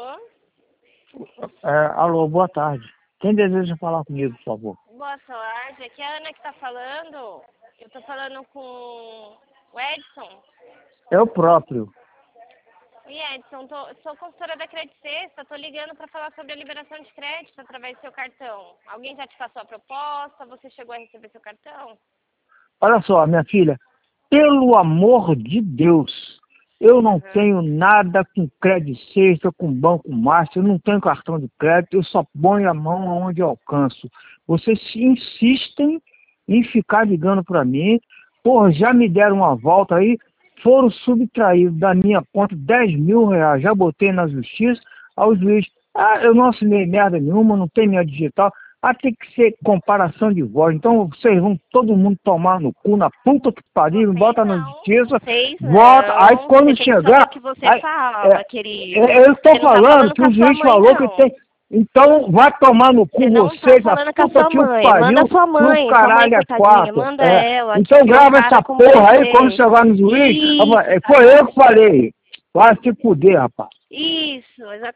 Alô? Alô, boa tarde. Quem deseja falar comigo, por favor? Boa tarde, aqui é a Ana que tá falando. Eu tô falando com o Edson. Eu próprio. Oi, Edson, sou consultora da Credit Sexta, tô ligando para falar sobre a liberação de crédito através do seu cartão. Alguém já te passou a proposta? Você chegou a receber seu cartão? Olha só, minha filha, pelo amor de Deus, eu não tenho nada com Credit Sexta, com Banco Master, eu não tenho cartão de crédito, eu só ponho a mão onde eu alcanço. Vocês insistem em ficar ligando para mim, porra, já me deram uma volta aí, foram subtraídos da minha conta R$ 10.000, já botei na justiça, ao juiz, eu não assinei merda nenhuma, não tem minha digital, tem que ser comparação de voz, então vocês vão todo mundo tomar no cu, na puta que pariu, bota na justiça, vota, aí quando chegar, o que você fala, querido. eu tô Você não tá falando que com a o sua juiz mãe, falou não. que tem. Então vai tomar no cu Você não vocês, tá a falando com a puta sua que o mãe. pariu, Manda sua no mãe, caralho é coitadinha. quatro. Manda ela. Então que grava compara essa com porra aí, você. quando chegar no juiz, Isso, foi eu que falei. Vai se fuder, rapaz. isso, exatamente.